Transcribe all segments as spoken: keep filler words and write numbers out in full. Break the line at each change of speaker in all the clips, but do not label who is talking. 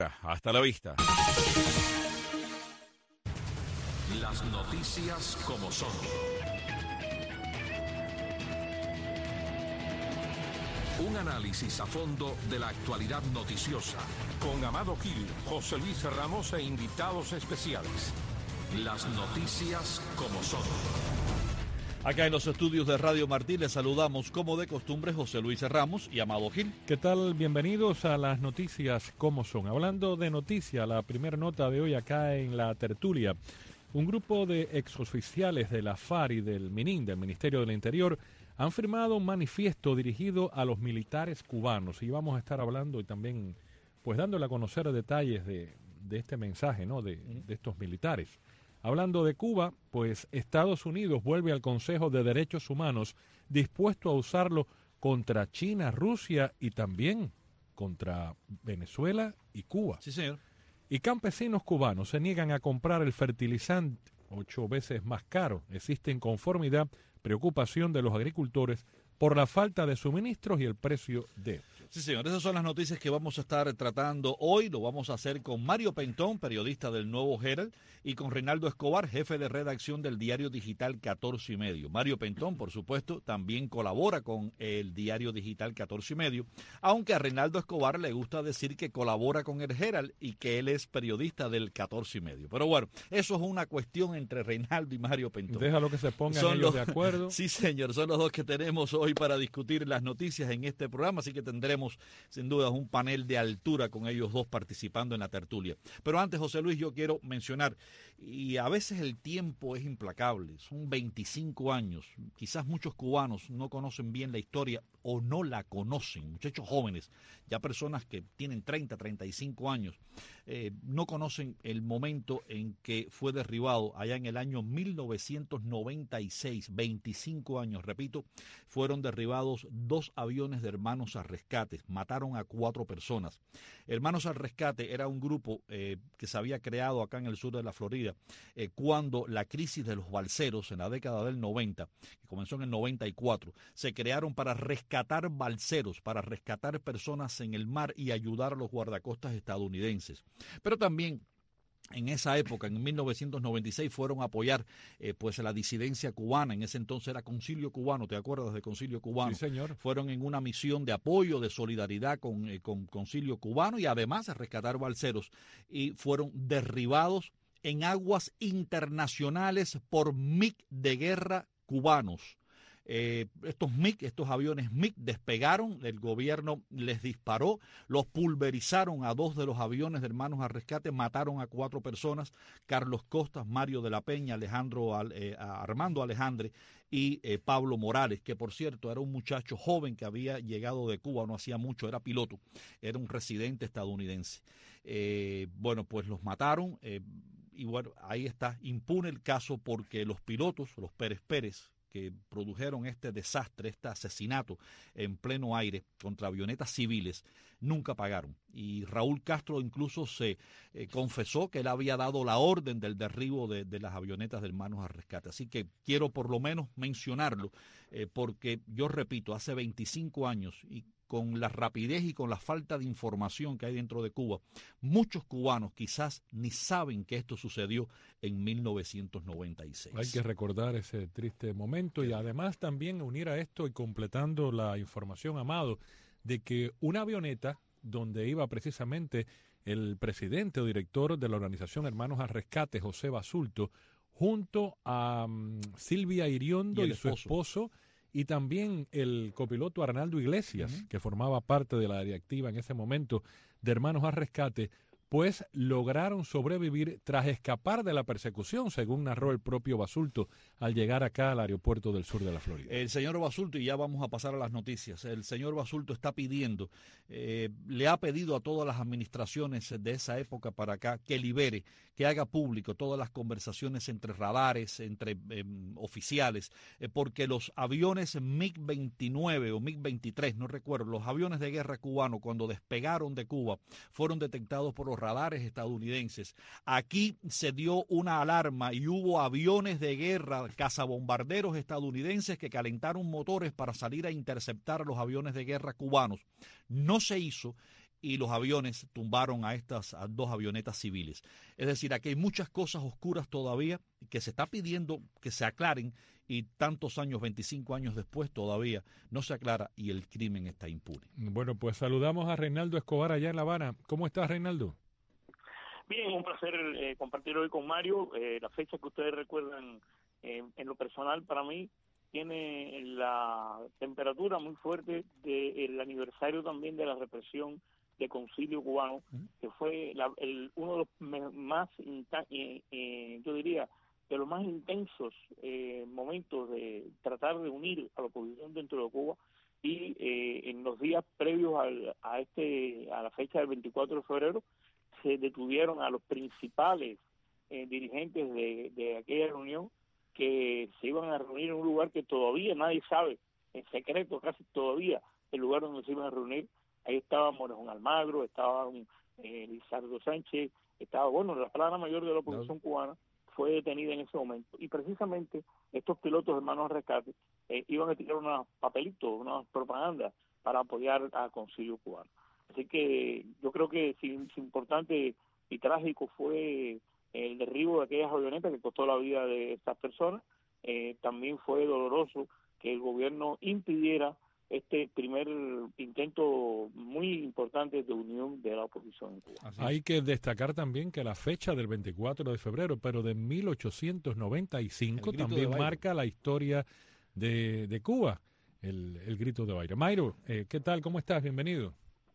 Hasta la vista.
Las noticias como son. Un análisis a fondo de la actualidad noticiosa.
Con Amado Gil, José Luis Ramos e invitados especiales.
Las noticias como son.
Acá en los estudios de Radio Martí les saludamos como de costumbre José Luis Ramos y Amado Gil.
¿Qué tal? Bienvenidos a las noticias como son. Hablando de noticias, la primera nota de hoy acá en la tertulia. Un grupo de exoficiales de la FARC y del MININ, del Ministerio del Interior, han firmado un manifiesto dirigido a los militares cubanos. Y vamos a estar hablando y también pues dándole a conocer detalles de, de este mensaje, ¿no? de, de estos militares. Hablando de Cuba, pues Estados Unidos vuelve al Consejo de Derechos Humanos dispuesto a usarlo contra China, Rusia y también contra Venezuela y Cuba.
Sí, señor.
Y campesinos cubanos se niegan a comprar el fertilizante ocho veces más caro. Existe inconformidad, preocupación de los agricultores por la falta de suministros y el precio de...
Sí, señor, esas son las noticias que vamos a estar tratando hoy. Lo vamos a hacer con Mario Pentón, periodista del Nuevo Herald, y con Reinaldo Escobar, jefe de redacción del diario digital catorce y medio. Mario Pentón, por supuesto, también colabora con el diario digital catorce y medio, aunque a Reinaldo Escobar le gusta decir que colabora con el Herald y que él es periodista del catorce y medio. Pero bueno, eso es una cuestión entre Reinaldo y Mario Pentón.
Déjalo que se pongan
son
ellos
los,
de acuerdo.
Sí, señor, son los dos que tenemos hoy para discutir las noticias en este programa, así que tendremos sin duda un panel de altura con ellos dos participando en la tertulia. Pero antes, José Luis, yo quiero mencionar, y a veces el tiempo es implacable, son veinticinco años, quizás muchos cubanos no conocen bien la historia o no la conocen, muchachos jóvenes, ya personas que tienen treinta, treinta y cinco años, eh, no conocen el momento en que fue derribado allá en el año mil novecientos noventa y seis, veinticinco años, repito, fueron derribados dos aviones de Hermanos al Rescate, mataron a cuatro personas. Hermanos al Rescate era un grupo eh, que se había creado acá en el sur de la Florida eh, cuando la crisis de los balseros en la década del noventa, que comenzó en el noventa y cuatro, se crearon para rescatar balseros, para rescatar personas en el mar y ayudar a los guardacostas estadounidenses. Pero también en esa época, en mil novecientos noventa y seis, fueron a apoyar eh, pues la disidencia cubana. En ese entonces era Concilio Cubano, ¿te acuerdas de Concilio Cubano?
Sí, señor.
Fueron en una misión de apoyo, de solidaridad con, eh, con Concilio Cubano y además a rescatar balseros. Y fueron derribados en aguas internacionales por MiG de guerra cubanos. Eh, estos MiG, estos aviones MiG despegaron, el gobierno les disparó, los pulverizaron a dos de los aviones de Hermanos al Rescate, mataron a cuatro personas, Carlos Costas, Mario de la Peña, Alejandro, eh, Armando Alejandre y eh, Pablo Morales, que por cierto era un muchacho joven que había llegado de Cuba, no hacía mucho, era piloto, era un residente estadounidense. Eh, bueno, pues los mataron eh, y bueno, ahí está, impune el caso porque los pilotos, los Pérez Pérez, que produjeron este desastre, este asesinato en pleno aire contra avionetas civiles, nunca pagaron. Y Raúl Castro incluso se eh, confesó que él había dado la orden del derribo de, de las avionetas de Hermanos al Rescate. Así que quiero por lo menos mencionarlo, eh, porque yo repito, hace veinticinco años y con la rapidez y con la falta de información que hay dentro de Cuba, muchos cubanos quizás ni saben que esto sucedió en mil novecientos noventa y seis.
Hay que recordar ese triste momento y además también unir a esto y completando la información, Amado, de que una avioneta donde iba precisamente el presidente o director de la organización Hermanos al Rescate, José Basulto, junto a um, Silvia Iriondo y, y su esposo, y también el copiloto Arnaldo Iglesias, uh-huh. que formaba parte de la directiva en ese momento de Hermanos al Rescate, pues lograron sobrevivir tras escapar de la persecución, según narró el propio Basulto al llegar acá al aeropuerto del sur de la Florida.
El señor Basulto, y ya vamos a pasar a las noticias, el señor Basulto está pidiendo, eh, le ha pedido a todas las administraciones de esa época para acá que libere, que haga público todas las conversaciones entre radares, entre eh, oficiales, eh, porque los aviones MiG veintinueve o MiG veintitrés, no recuerdo, los aviones de guerra cubanos cuando despegaron de Cuba fueron detectados por los radares estadounidenses. Aquí se dio una alarma y hubo aviones de guerra, cazabombarderos estadounidenses que calentaron motores para salir a interceptar a los aviones de guerra cubanos. No se hizo y los aviones tumbaron a estas a dos avionetas civiles. Es decir, aquí hay muchas cosas oscuras todavía que se está pidiendo que se aclaren y tantos años, veinticinco años después, todavía no se aclara y el crimen está impune.
Bueno, pues saludamos a Reinaldo Escobar allá en La Habana. ¿Cómo estás, Reinaldo?
Bien, un placer eh, compartir hoy con Mario. Eh, la fecha que ustedes recuerdan eh, en lo personal para mí tiene la temperatura muy fuerte del aniversario también de la represión de Concilio Cubano, que fue la, el, uno de los más, eh, eh, yo diría, de los más intensos eh, momentos de tratar de unir a la oposición dentro de Cuba, y eh, en los días previos al, a este a la fecha del veinticuatro de febrero se detuvieron a los principales eh, dirigentes de, de aquella reunión, que se iban a reunir en un lugar que todavía nadie sabe, en secreto casi todavía, el lugar donde se iban a reunir. Ahí estaba Morejón Almagro, estaba eh, Lizardo Sánchez, estaba, bueno, la plana mayor de la oposición no. cubana fue detenida en ese momento. Y precisamente estos pilotos de manos de rescate eh, iban a tirar unos papelitos, unas propagandas para apoyar a Concilio Cubano. Así que yo creo que si, si importante y trágico fue el derribo de aquellas avionetas que costó la vida de estas personas, eh, también fue doloroso que el gobierno impidiera este primer intento muy importante de unión de la oposición en Cuba.
Hay que destacar también que la fecha del veinticuatro de febrero, pero de mil ochocientos noventa y cinco, también marca la historia de, de Cuba, el, el grito de Baire. Mayro, eh, ¿qué tal? ¿Cómo estás? Bienvenido.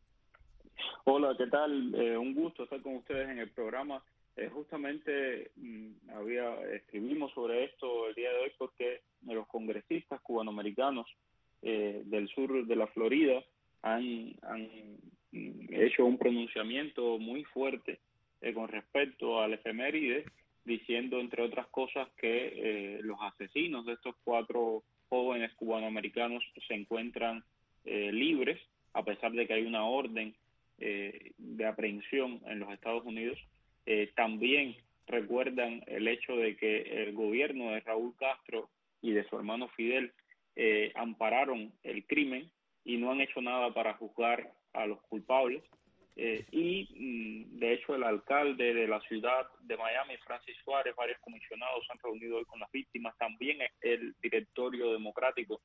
Hola, ¿qué tal? Eh, un gusto estar con ustedes en el programa. Eh, justamente mmm, había escribimos sobre esto el día de hoy porque los congresistas cubanoamericanos eh, del sur de la Florida han, han hecho un pronunciamiento muy fuerte eh, con respecto al efeméride, diciendo, entre otras cosas, que eh, los asesinos de estos cuatro jóvenes cubanoamericanos se encuentran eh, libres, a pesar de que hay una orden eh, de aprehensión en los Estados Unidos. Eh, también recuerdan el hecho de que el gobierno de Raúl Castro y de su hermano Fidel eh, ampararon el crimen y no han hecho nada para juzgar a los culpables. Eh, y, mm, de hecho, el alcalde de la ciudad de Miami, Francis Suárez, varios comisionados se han reunido hoy con las víctimas. También el directorio democrático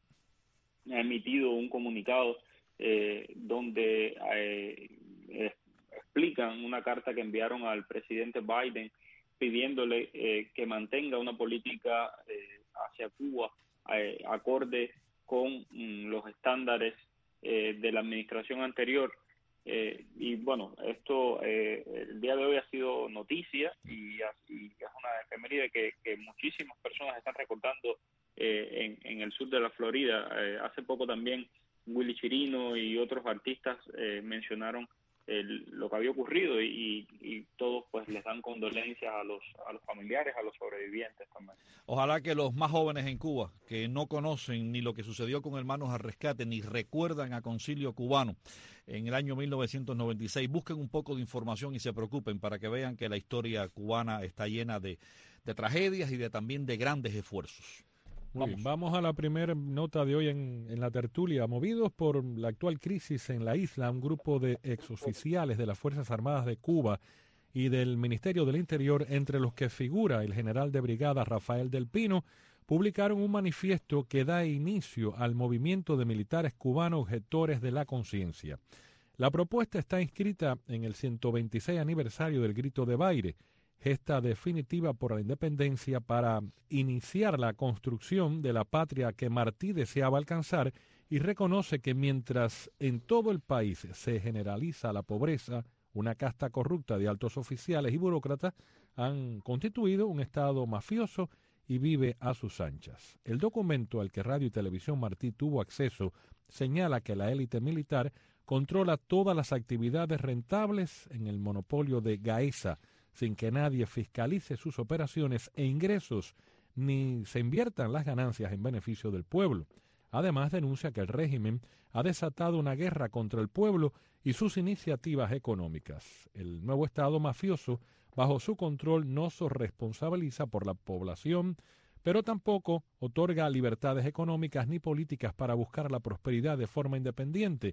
ha emitido un comunicado eh, donde eh, eh, explican una carta que enviaron al presidente Biden pidiéndole eh, que mantenga una política eh, hacia Cuba eh, acorde con mm, los estándares eh, de la administración anterior. Eh, y bueno, esto eh, el día de hoy ha sido noticia y, y es una efeméride que, que muchísimas personas están recordando eh, en, en el sur de la Florida. Eh, hace poco también Willy Chirino y otros artistas eh, mencionaron el, lo que había ocurrido y, y todos pues les dan condolencias a los a los familiares, a los sobrevivientes también.
Ojalá que los más jóvenes en Cuba, que no conocen ni lo que sucedió con Hermanos al Rescate, ni recuerdan a Concilio Cubano en el año mil novecientos noventa y seis, busquen un poco de información y se preocupen para que vean que la historia cubana está llena de, de tragedias y de también de grandes esfuerzos.
Muy vamos. Bien, vamos a la primera nota de hoy en, en la tertulia. Movidos por la actual crisis en la isla, un grupo de exoficiales de las Fuerzas Armadas de Cuba y del Ministerio del Interior, entre los que figura el general de brigada Rafael del Pino, publicaron un manifiesto que da inicio al movimiento de militares cubanos objetores de la conciencia. La propuesta está inscrita en el ciento veintiséis aniversario del Grito de Baire, gesta definitiva por la independencia para iniciar la construcción de la patria que Martí deseaba alcanzar, y reconoce que mientras en todo el país se generaliza la pobreza, una casta corrupta de altos oficiales y burócratas han constituido un Estado mafioso y vive a sus anchas. El documento al que Radio y Televisión Martí tuvo acceso señala que la élite militar controla todas las actividades rentables en el monopolio de Gaesa, sin que nadie fiscalice sus operaciones e ingresos, ni se inviertan las ganancias en beneficio del pueblo. Además, denuncia que el régimen ha desatado una guerra contra el pueblo y sus iniciativas económicas. El nuevo Estado mafioso, bajo su control, no se responsabiliza por la población, pero tampoco otorga libertades económicas ni políticas para buscar la prosperidad de forma independiente,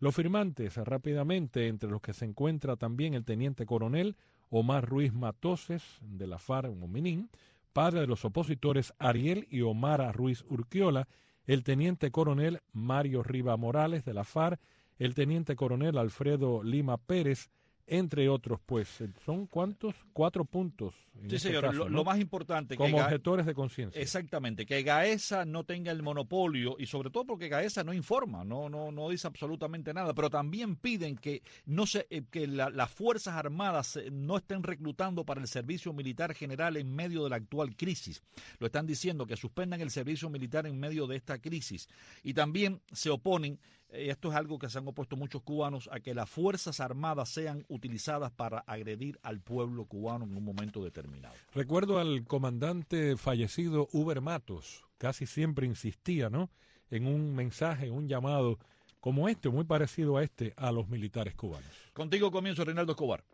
Los firmantes, rápidamente, entre los que se encuentra también el teniente coronel Omar Ruiz Matoses, de la FARC Minin, padre de los opositores Ariel y Omar Ruiz Urquiola, el teniente coronel Mario Riva Morales, de la FARC, el teniente coronel Alfredo Lima Pérez, entre otros. Pues son ¿cuántos? Cuatro puntos en
Sí,
este
señor,
caso,
lo,
¿no?
lo más importante
como
que
objetores de conciencia.
Exactamente, que Gaesa no tenga el monopolio, y sobre todo porque Gaesa no informa, no no no dice absolutamente nada, pero también piden que no se eh, que la, las Fuerzas Armadas no estén reclutando para el servicio militar general en medio de la actual crisis. Lo están diciendo, que suspendan el servicio militar en medio de esta crisis. Y también se oponen, esto es algo que se han opuesto muchos cubanos, a que las Fuerzas Armadas sean utilizadas para agredir al pueblo cubano en un momento determinado.
Recuerdo al comandante fallecido Uber Matos, casi siempre insistía, ¿no?, en un mensaje, un llamado como este, muy parecido a este, a los militares cubanos.
Contigo comienzo, Reinaldo Escobar.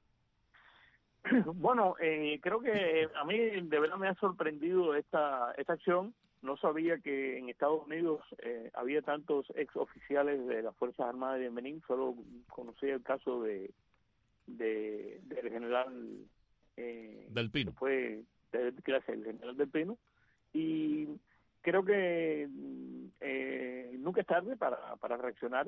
Bueno, eh, creo que a mí de verdad me ha sorprendido esta, esta acción. No sabía que en Estados Unidos eh, había tantos ex oficiales de las Fuerzas Armadas de Benín. Solo conocía el caso de, de del general eh,
Del Pino.
Fue de, gracias, el general Del Pino. Y creo que eh, nunca es tarde para, para reaccionar,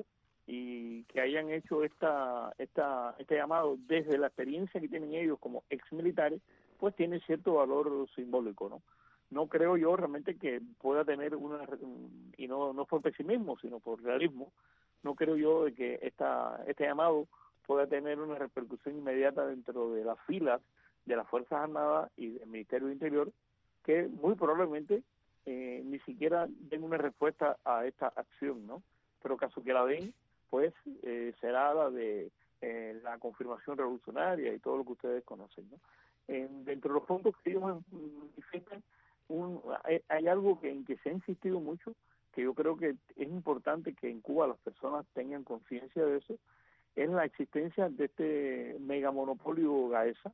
y que hayan hecho esta, esta este llamado desde la experiencia que tienen ellos como ex militares, pues tiene cierto valor simbólico, ¿no? No creo yo realmente que pueda tener una, y no no por pesimismo, sino por realismo, no creo yo de que esta este llamado pueda tener una repercusión inmediata dentro de las filas de las Fuerzas Armadas y del Ministerio del Interior, que muy probablemente eh, ni siquiera den una respuesta a esta acción, ¿no? Pero caso que la den, pues eh, será la de eh, la confirmación revolucionaria y todo lo que ustedes conocen, ¿no? Eh, dentro de los puntos que ellos manifiestan, un, hay, hay algo que, en que se ha insistido mucho, que yo creo que es importante que en Cuba las personas tengan conciencia de eso, es la existencia de este megamonopolio Gaesa,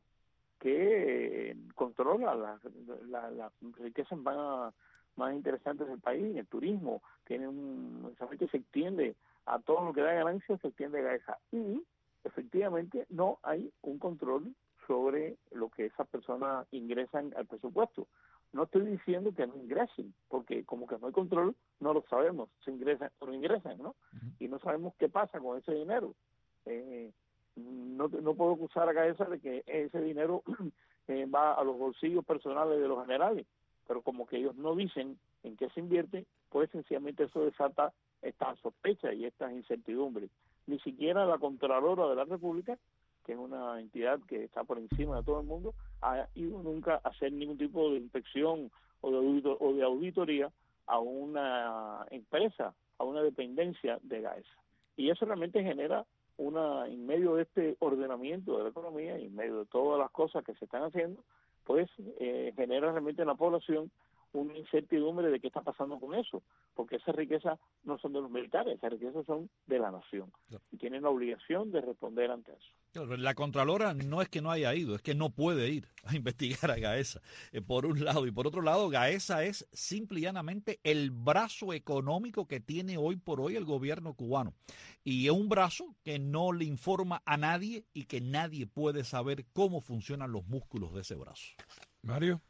que eh, controla las la, la riquezas más, más interesantes del país, el turismo, tiene un, que se extiende a todo lo que da ganancia, se extiende Gaesa, y efectivamente no hay un control sobre lo que esas personas ingresan al presupuesto. No estoy diciendo que no ingresen, porque como que no hay control, no lo sabemos, si ingresan o no ingresan, ¿no? Uh-huh. Y no sabemos qué pasa con ese dinero. Eh, no, no puedo acusar a Gaesa de que ese dinero eh, va a los bolsillos personales de los generales, pero como que ellos no dicen en qué se invierte, pues sencillamente eso desata estas sospechas y estas incertidumbres. Ni siquiera la Contralora de la República, que es una entidad que está por encima de todo el mundo, ha ido nunca a hacer ningún tipo de inspección o de, audito, o de auditoría a una empresa, a una dependencia de Gaesa. Y eso realmente genera una, en medio de este ordenamiento de la economía y en medio de todas las cosas que se están haciendo, pues eh, genera realmente en la población una incertidumbre de qué está pasando con eso, porque esas riquezas no son de los militares, esas riquezas son de la nación, y tienen la obligación de responder ante eso.
La Contralora no es que no haya ido, es que no puede ir a investigar a Gaesa, eh, por un lado, y por otro lado, Gaesa es simple y llanamente el brazo económico que tiene hoy por hoy el gobierno cubano, y es un brazo que no le informa a nadie y que nadie puede saber cómo funcionan los músculos de ese brazo.
Mario.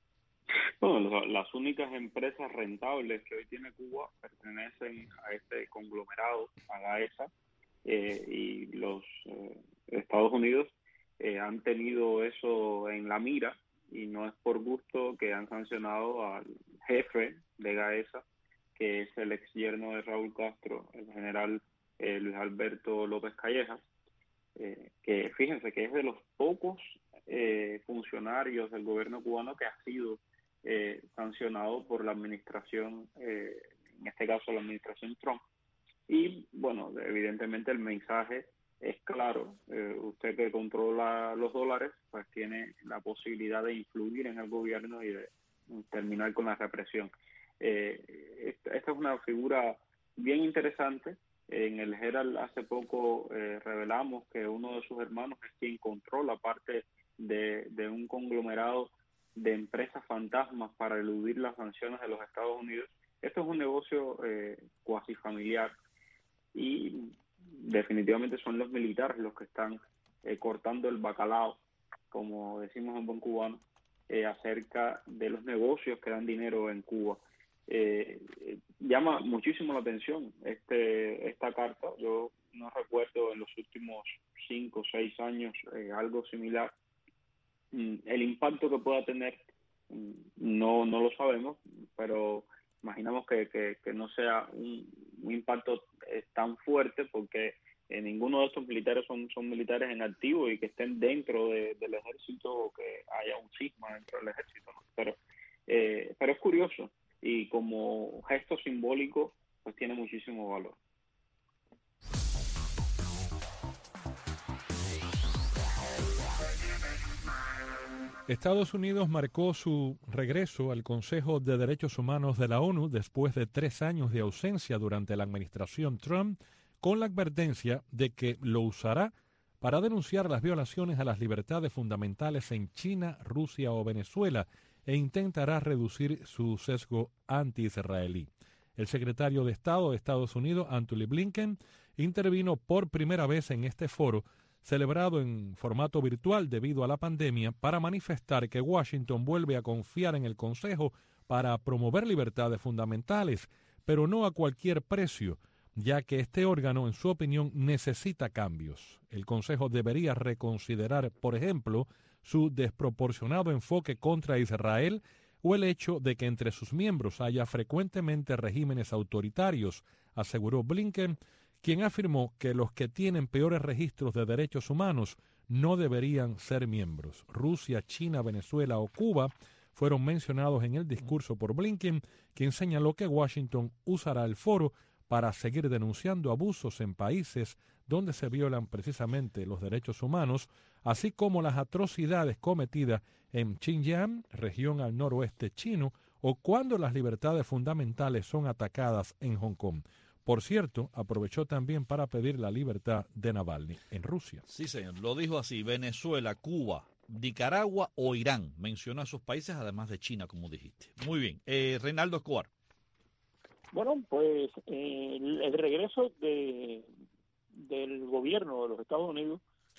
Bueno, las únicas empresas rentables que hoy tiene Cuba pertenecen a este conglomerado, a Gaesa, eh, y los eh, Estados Unidos eh, han tenido eso en la mira, y no es por gusto que han sancionado al jefe de Gaesa, que es el ex yerno de Raúl Castro, el general eh, Luis Alberto López Callejas, eh, que fíjense que es de los pocos eh, funcionarios del gobierno cubano que ha sido Eh, sancionado por la administración, eh, en este caso la administración Trump. Y bueno, evidentemente el mensaje es claro, eh, usted que controla los dólares, pues tiene la posibilidad de influir en el gobierno y de terminar con la represión. Eh, esta, esta es una figura bien interesante. En el Herald hace poco eh, revelamos que uno de sus hermanos es quien controla parte de, de un conglomerado de empresas fantasmas para eludir las sanciones de los Estados Unidos. Esto es un negocio eh, cuasi familiar, y definitivamente son los militares los que están eh, cortando el bacalao, como decimos en buen cubano, eh, acerca de los negocios que dan dinero en Cuba. Eh, eh, llama muchísimo la atención este esta carta. Yo no recuerdo en los últimos cinco o seis años eh, algo similar. Mm, el impacto que pueda tener mm, no no lo sabemos, pero imaginamos que, que, que no sea un, un impacto eh, tan fuerte, porque eh, ninguno de estos militares son, son militares en activo y que estén dentro de, del ejército, o que haya un cisma dentro del ejército, ¿no? Pero, eh, pero es curioso, y como gesto simbólico pues tiene muchísimo valor.
Estados Unidos marcó su regreso al Consejo de Derechos Humanos de la ONU después de tres años de ausencia durante la administración Trump, con la advertencia de que lo usará para denunciar las violaciones a las libertades fundamentales en China, Rusia o Venezuela, e intentará reducir su sesgo anti-israelí. El secretario de Estado de Estados Unidos, Antony Blinken, intervino por primera vez en este foro, celebrado en formato virtual debido a la pandemia, para manifestar que Washington vuelve a confiar en el Consejo para promover libertades fundamentales, pero no a cualquier precio, ya que este órgano, en su opinión, necesita cambios. El Consejo debería reconsiderar, por ejemplo, su desproporcionado enfoque contra Israel o el hecho de que entre sus miembros haya frecuentemente regímenes autoritarios, aseguró Blinken, quien afirmó que los que tienen peores registros de derechos humanos no deberían ser miembros. Rusia, China, Venezuela o Cuba fueron mencionados en el discurso por Blinken, quien señaló que Washington usará el foro para seguir denunciando abusos en países donde se violan precisamente los derechos humanos, así como las atrocidades cometidas en Xinjiang, región al noroeste chino, o cuando las libertades fundamentales son atacadas en Hong Kong. Por cierto, aprovechó también para pedir la libertad de Navalny en Rusia.
Sí, señor, lo dijo así: Venezuela, Cuba, Nicaragua o Irán. Mencionó a esos países, además de China, como dijiste. Muy bien. Eh, Reinaldo Escobar.
Bueno, pues eh, el, el regreso de del gobierno de los Estados Unidos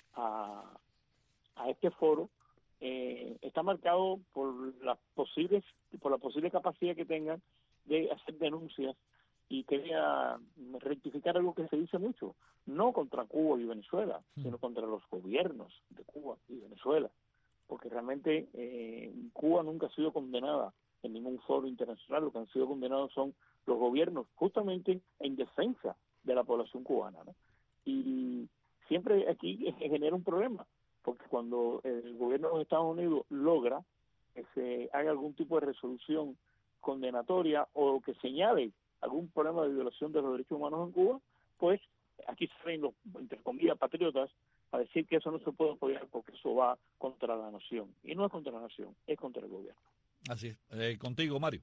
a, a este foro eh, está marcado por las posibles por la posible capacidad que tengan de hacer denuncias, y quería rectificar algo que se dice mucho, no contra Cuba y Venezuela, sino contra los gobiernos de Cuba y Venezuela, porque realmente eh, Cuba nunca ha sido condenada en ningún foro internacional. Lo que han sido condenados son los gobiernos, justamente en defensa de la población cubana, ¿no? Y siempre aquí genera un problema, porque cuando el gobierno de los Estados Unidos logra que se haga algún tipo de resolución condenatoria o que señale algún problema de violación de los derechos humanos en Cuba, pues aquí salen los, entre comillas, patriotas a decir que eso no se puede apoyar porque eso va contra la nación. Y no es contra la nación, es contra el gobierno.
Así es. Eh, contigo, Mario.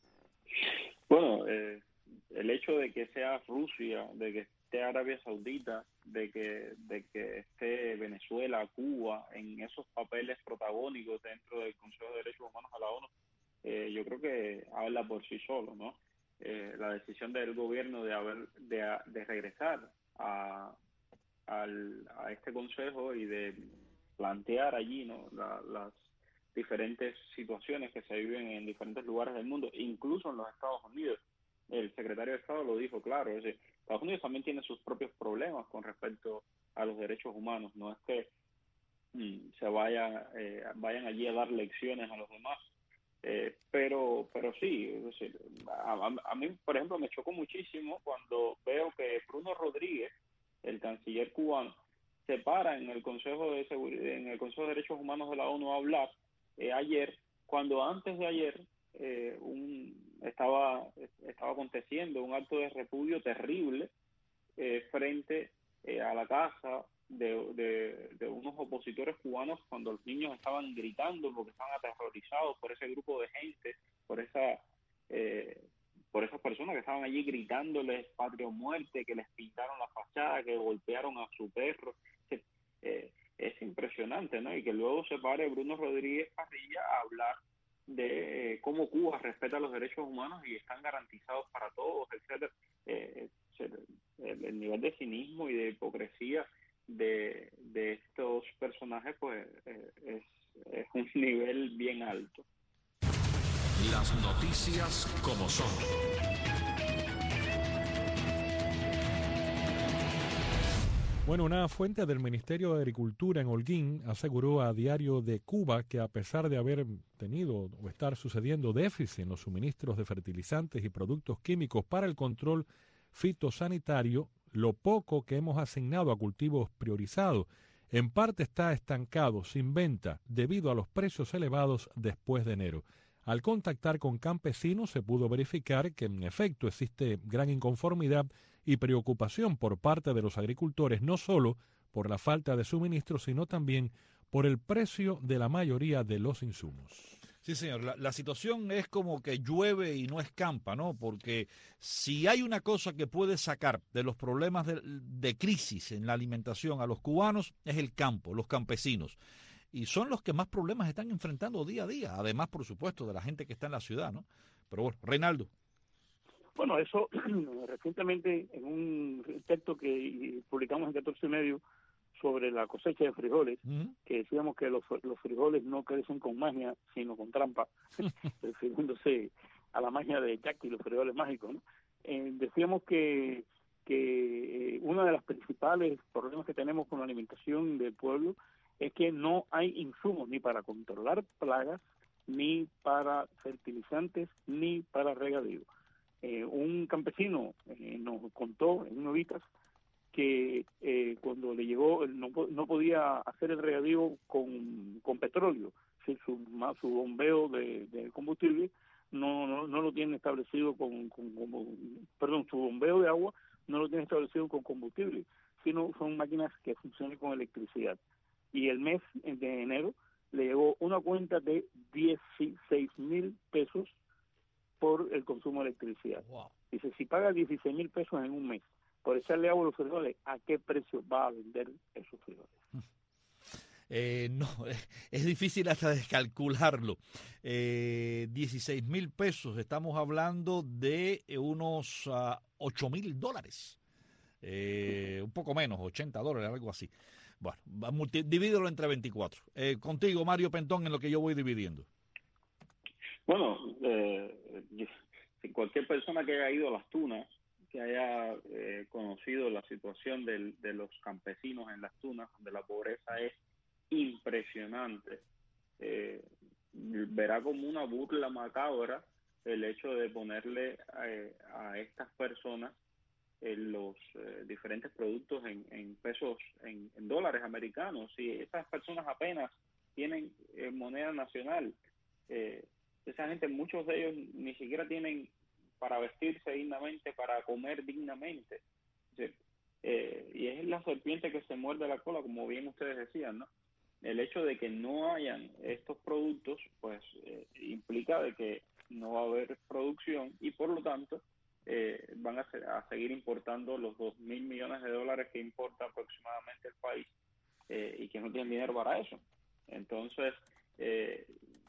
Bueno, eh, el hecho de que sea Rusia, de que esté Arabia Saudita, de que de que esté Venezuela, Cuba, en esos papeles protagónicos dentro del Consejo de Derechos Humanos de la ONU, eh, yo creo que habla por sí solo, ¿no? Eh, la decisión del gobierno de haber de, de regresar a, al, a este consejo y de plantear allí, ¿no?, la, las diferentes situaciones que se viven en diferentes lugares del mundo, incluso en los Estados Unidos. El secretario de Estado lo dijo claro, es decir, Estados Unidos también tiene sus propios problemas con respecto a los derechos humanos. No es que mm, se vaya eh, vayan allí a dar lecciones a los demás, eh, pero pero sí, es decir, a, a, a mí, por ejemplo, me chocó muchísimo cuando veo que Bruno Rodríguez, el canciller cubano, se para en el Consejo de Seguridad, en el Consejo de Derechos Humanos de la ONU a hablar eh, ayer, cuando antes de ayer eh, un, estaba estaba aconteciendo un acto de repudio terrible eh, frente eh, a la casa de, de, de unos opositores cubanos, cuando los niños estaban gritando porque estaban aterrorizados por ese grupo de gente, por esa eh, por esas personas que estaban allí gritándoles patria o muerte, que les pintaron la fachada, que golpearon a su perro. Que, eh, es impresionante, ¿no? Y que luego se pare Bruno Rodríguez Parrilla a hablar de eh, cómo Cuba respeta los derechos humanos y están garantizados para todos, etcétera. Eh, el, el nivel de cinismo y de hipocresía de, de estos personajes pues eh, es, es un nivel bien alto.
Las noticias como son.
Bueno, una fuente del Ministerio de Agricultura en Holguín aseguró a Diario de Cuba que a pesar de haber tenido o estar sucediendo déficit en los suministros de fertilizantes y productos químicos para el control fitosanitario, lo poco que hemos asignado a cultivos priorizados en parte está estancado, sin venta, debido a los precios elevados después de enero. Al contactar con campesinos se pudo verificar que en efecto existe gran inconformidad y preocupación por parte de los agricultores, no solo por la falta de suministro, sino también por el precio de la mayoría de los insumos.
Sí, señor. La, la situación es como que llueve y no escampa, ¿no? Porque si hay una cosa que puede sacar de los problemas de, de crisis en la alimentación a los cubanos, es el campo, los campesinos. Y son los que más problemas están enfrentando día a día, además, por supuesto, de la gente que está en la ciudad, ¿no? Pero bueno, Reinaldo.
Bueno, eso recientemente en un texto que publicamos en catorce y medio sobre la cosecha de frijoles, uh-huh. que decíamos que los, los frijoles no crecen con magia, sino con trampa, refiriéndose a la magia de Jack y los frijoles mágicos, ¿no? Eh, decíamos que, que eh, uno de los principales problemas que tenemos con la alimentación del pueblo es que no hay insumos ni para controlar plagas, ni para fertilizantes, ni para regadío. Eh, un campesino eh, nos contó en Novitas que eh, cuando le llegó, no, no podía hacer el regadío con, con petróleo, si su, su bombeo de, de combustible no, no no lo tiene establecido con, con, con, perdón, su bombeo de agua no lo tiene establecido con combustible, sino son máquinas que funcionan con electricidad. Y el mes de enero le llegó una cuenta de dieciséis mil pesos por el consumo de electricidad. Wow. Dice, si paga dieciséis mil pesos en un mes por echarle agua a los frijoles, ¿a qué precio va a vender esos frijoles?
Eh, no, es difícil hasta descalcularlo. Eh, dieciséis mil pesos, estamos hablando de unos uh, ocho mil dólares. Eh, un poco menos, ochenta dólares, algo así. Bueno, multi- divídelo entre veinticuatro. Eh, contigo, Mario Pentón, en lo que yo voy dividiendo.
Bueno, eh, cualquier persona que haya ido a Las Tunas, que haya eh, conocido la situación del, de los campesinos en Las Tunas, donde la pobreza es impresionante, eh, verá como una burla macabra el hecho de ponerle eh, a estas personas eh, los eh, diferentes productos en, en pesos, en, en dólares americanos. Si esas personas apenas tienen eh, moneda nacional, eh, esa gente, muchos de ellos ni siquiera tienen para vestirse dignamente, para comer dignamente. ¿Sí? Eh, y es la serpiente que se muerde la cola, como bien ustedes decían, ¿no? El hecho de que no hayan estos productos, pues eh, implica de que no va a haber producción y por lo tanto eh, van a, ser, a seguir importando los dos mil millones de dólares que importa aproximadamente el país eh, y que no tienen dinero para eso. Entonces, eh,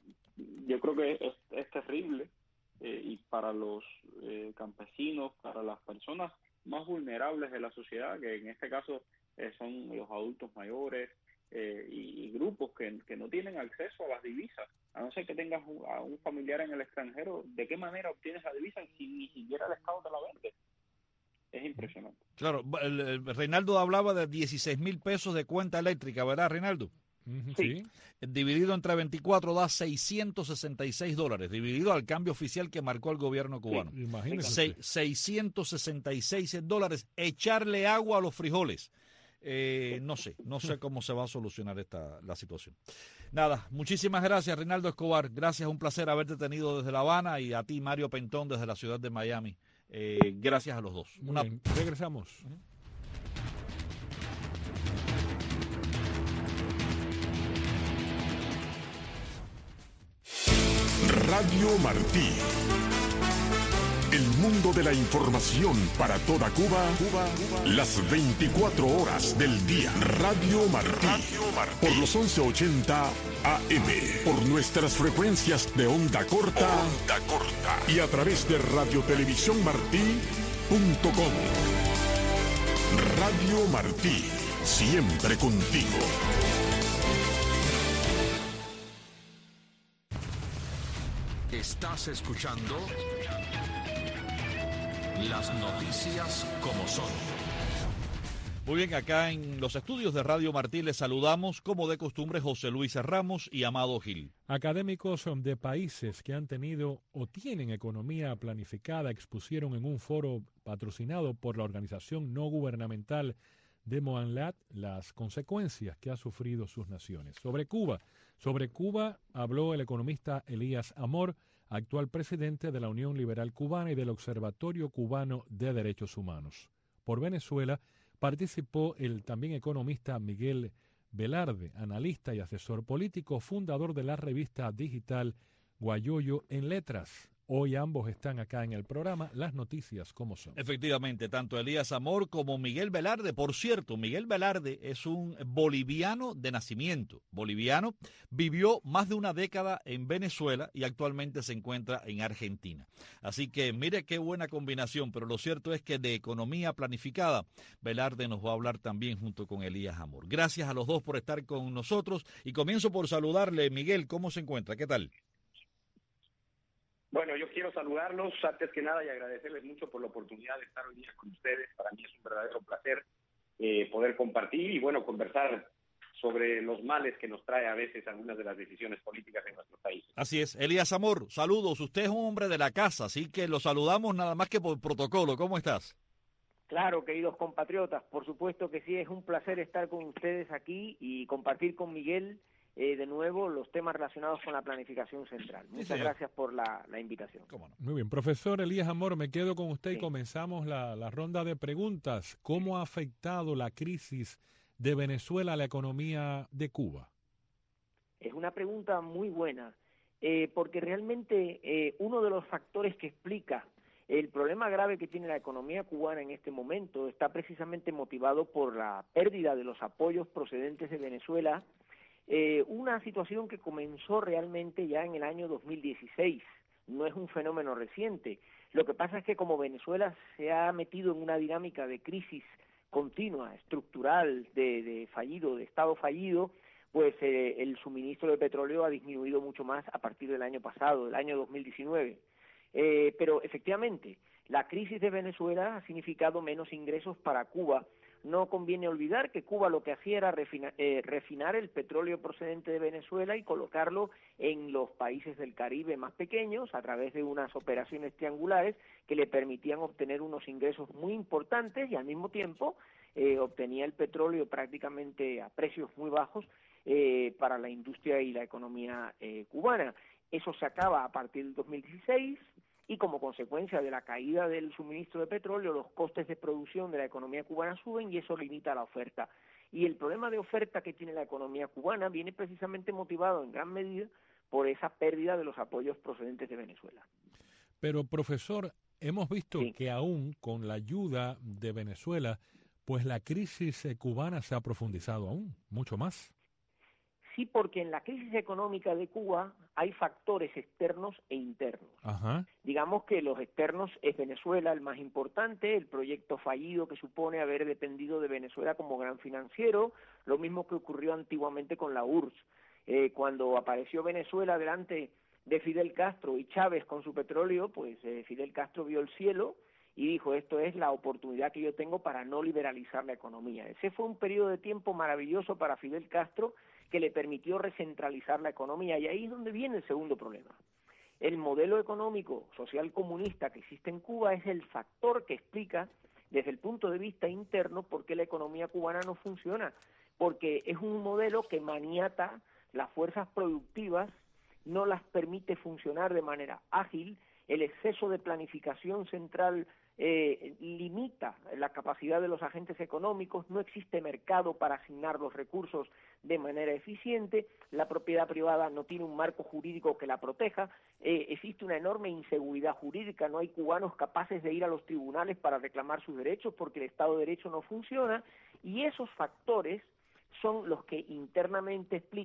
yo creo que es, es terrible eh, y para los eh, campesinos, para las personas más vulnerables de la sociedad, que en este caso eh, son los adultos mayores eh, y, y grupos que, que no tienen acceso a las divisas, a no ser que tengas un, a un familiar en el extranjero, ¿de qué manera obtienes la divisa si ni siquiera el Estado te la vende? Es impresionante.
Claro, el, el, Reinaldo hablaba de dieciséis mil pesos de cuenta eléctrica, ¿verdad, Reinaldo?
Sí.
Dividido entre veinticuatro da seiscientos sesenta y seis dólares, dividido al cambio oficial que marcó el gobierno cubano.
Sí, imagínese.
Se, seiscientos sesenta y seis dólares, echarle agua a los frijoles. Eh, no sé, no sé cómo se va a solucionar esta la situación. Nada, muchísimas gracias, Reinaldo Escobar. Gracias, un placer haberte tenido desde La Habana y a ti, Mario Pentón, desde la ciudad de Miami. Eh, gracias a los dos.
Una... Bien, regresamos. Uh-huh.
Radio Martí. El mundo de la información para toda Cuba, Cuba, Cuba, las veinticuatro horas del día. Radio Martí. Radio Martí. Por los once ochenta A M. Por nuestras frecuencias de onda corta. Onda corta. Y a través de Radio Televisión Martí, punto com. Radio Martí, siempre contigo.
Estás escuchando las noticias como son.
Muy bien, acá en los estudios de Radio Martí les saludamos, como de costumbre, José Luis Ramos y Amado Gil.
Académicos de países que han tenido o tienen economía planificada expusieron en un foro patrocinado por la organización no gubernamental de Moanlat las consecuencias que ha sufrido sus naciones. Sobre Cuba, sobre Cuba habló el economista Elías Amor, actual presidente de la Unión Liberal Cubana y del Observatorio Cubano de Derechos Humanos. Por Venezuela participó el también economista Miguel Velarde, analista y asesor político, fundador de la revista digital Guayoyo en Letras. Hoy ambos están acá en el programa Las Noticias como son.
Efectivamente, tanto Elías Amor como Miguel Velarde. Por cierto, Miguel Velarde es un boliviano de nacimiento. Boliviano, vivió más de una década en Venezuela y actualmente se encuentra en Argentina. Así que mire qué buena combinación, pero lo cierto es que de economía planificada, Velarde nos va a hablar también junto con Elías Amor. Gracias a los dos por estar con nosotros y comienzo por saludarle. Miguel, ¿cómo se encuentra? ¿Qué tal?
Bueno, yo quiero saludarlos antes que nada y agradecerles mucho por la oportunidad de estar hoy día con ustedes. Para mí es un verdadero placer eh, poder compartir y, bueno, conversar sobre los males que nos trae a veces algunas de las decisiones políticas en nuestro país.
Así es. Elías Amor, saludos. Usted es un hombre de la casa, así que lo saludamos nada más que por protocolo. ¿Cómo estás?
Claro, queridos compatriotas, por supuesto que sí, es un placer estar con ustedes aquí y compartir con Miguel Eh, de nuevo los temas relacionados con la planificación central. Muchas sí, gracias por la, la invitación.
¿Cómo no?
Muy bien, profesor Elías Amor, me quedo con usted sí. y comenzamos la, la ronda de preguntas. ¿Cómo ha afectado la crisis de Venezuela a la economía de Cuba?
Es una pregunta muy buena, eh, porque realmente eh, uno de los factores que explica el problema grave que tiene la economía cubana en este momento está precisamente motivado por la pérdida de los apoyos procedentes de Venezuela. Eh, una situación que comenzó realmente ya en el año dos mil dieciséis, no es un fenómeno reciente. Lo que pasa es que como Venezuela se ha metido en una dinámica de crisis continua, estructural, de, de fallido, de estado fallido, pues eh, el suministro de petróleo ha disminuido mucho más a partir del año pasado, del año dos mil diecinueve. Eh, pero efectivamente, la crisis de Venezuela ha significado menos ingresos para Cuba. No conviene olvidar que Cuba lo que hacía era refina, eh, refinar el petróleo procedente de Venezuela y colocarlo en los países del Caribe más pequeños a través de unas operaciones triangulares que le permitían obtener unos ingresos muy importantes y al mismo tiempo eh, obtenía el petróleo prácticamente a precios muy bajos eh, para la industria y la economía eh, cubana. Eso se acaba a partir del dos mil dieciséis. Y como consecuencia de la caída del suministro de petróleo, los costes de producción de la economía cubana suben y eso limita la oferta. Y el problema de oferta que tiene la economía cubana viene precisamente motivado en gran medida por esa pérdida de los apoyos procedentes de Venezuela.
Pero, profesor, hemos visto
sí.
que aún con la ayuda de Venezuela, pues la crisis cubana se ha profundizado aún, mucho más.
Sí, porque en la crisis económica de Cuba hay factores externos e internos.
Ajá.
Digamos que los externos es Venezuela el más importante, el proyecto fallido que supone haber dependido de Venezuela como gran financiero, lo mismo que ocurrió antiguamente con la U R S S. Eh, cuando apareció Venezuela delante de Fidel Castro y Chávez con su petróleo, pues eh, Fidel Castro vio el cielo y dijo, esto es la oportunidad que yo tengo para no liberalizar la economía. Ese fue un periodo de tiempo maravilloso para Fidel Castro, que le permitió recentralizar la economía, y ahí es donde viene el segundo problema. El modelo económico social comunista que existe en Cuba es el factor que explica desde el punto de vista interno por qué la economía cubana no funciona, porque es un modelo que maniata las fuerzas productivas, no las permite funcionar de manera ágil, el exceso de planificación central eh, limita la capacidad de los agentes económicos, no existe mercado para asignar los recursos de manera eficiente, la propiedad privada no tiene un marco jurídico que la proteja, eh, existe una enorme inseguridad jurídica, no hay cubanos capaces de ir a los tribunales para reclamar sus derechos porque el Estado de Derecho no funciona, y esos factores son los que internamente explican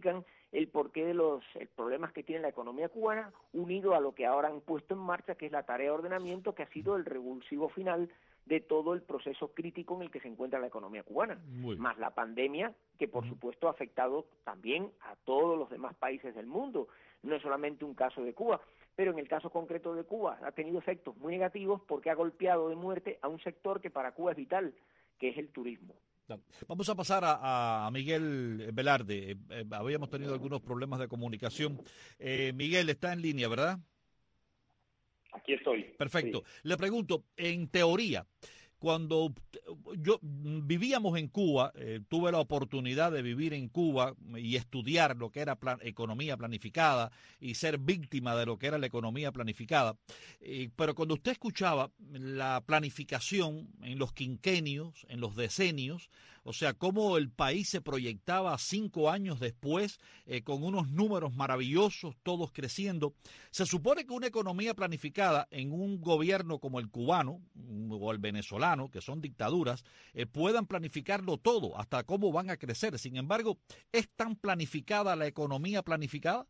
el porqué de los el problemas que tiene la economía cubana, unido a lo que ahora han puesto en marcha, que es la tarea de ordenamiento, que ha sido el revulsivo final de todo el proceso crítico en el que se encuentra la economía cubana, más la pandemia, que por uh-huh. supuesto ha afectado también a todos los demás países del mundo. No es solamente un caso de Cuba, pero en el caso concreto de Cuba ha tenido efectos muy negativos porque ha golpeado de muerte a un sector que para Cuba es vital, que es el turismo.
Vamos a pasar a, a Miguel Velarde. Eh, habíamos tenido algunos problemas de comunicación. Eh, Miguel está en línea, ¿verdad?
Aquí estoy.
Perfecto.
Sí.
Le pregunto, en teoría, cuando yo vivíamos en Cuba, eh, tuve la oportunidad de vivir en Cuba y estudiar lo que era plan, economía planificada y ser víctima de lo que era la economía planificada. Eh, pero cuando usted escuchaba la planificación en los quinquenios, en los decenios, o sea, cómo el país se proyectaba cinco años después eh, con unos números maravillosos, todos creciendo, se supone que una economía planificada en un gobierno como el cubano o el venezolano, que son dictaduras, eh, puedan planificarlo todo, hasta cómo van a crecer. Sin embargo, ¿es tan planificada la economía planificada?